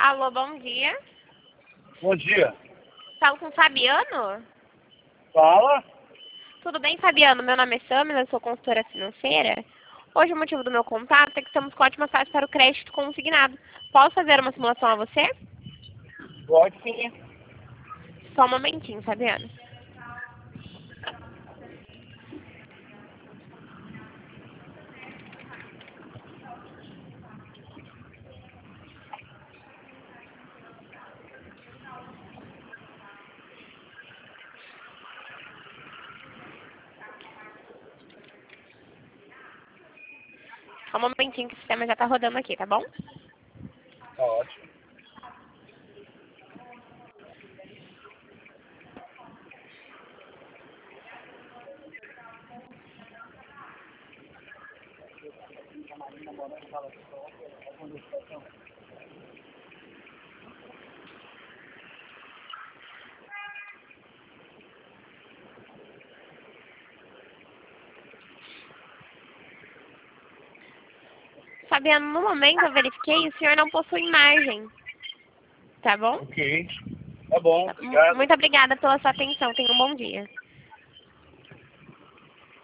Alô, bom dia. Bom dia. Falo com o Fabiano? Fala. Tudo bem, Fabiano? Meu nome é Samila, eu sou consultora financeira. Hoje o motivo do meu contato é que estamos com ótimas taxas para o crédito consignado. Posso fazer uma simulação a você? Pode sim. Só um momentinho, Fabiano. Só um momentinho que o sistema já está rodando aqui, tá bom? Tá ótimo. Fabiano, no momento eu verifiquei e o senhor não possui margem. Tá bom? Ok. Tá bom, obrigado. Muito obrigada pela sua atenção. Tenha um bom dia.